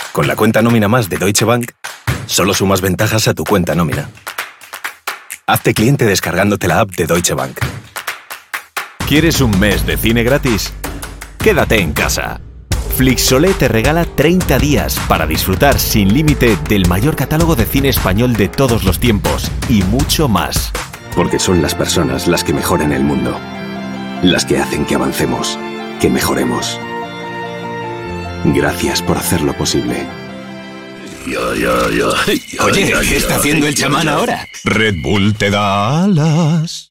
Con la cuenta nómina más de Deutsche Bank, solo sumas ventajas a tu cuenta nómina. Hazte cliente descargándote la app de Deutsche Bank. ¿Quieres un mes de cine gratis? Quédate en casa. Flixolé te regala 30 días para disfrutar sin límite del mayor catálogo de cine español de todos los tiempos y mucho más. Porque son las personas las que mejoran el mundo. Las que hacen que avancemos, que mejoremos. Gracias por hacerlo posible. Oye, ¿qué está haciendo el chamán ahora? Red Bull te da alas.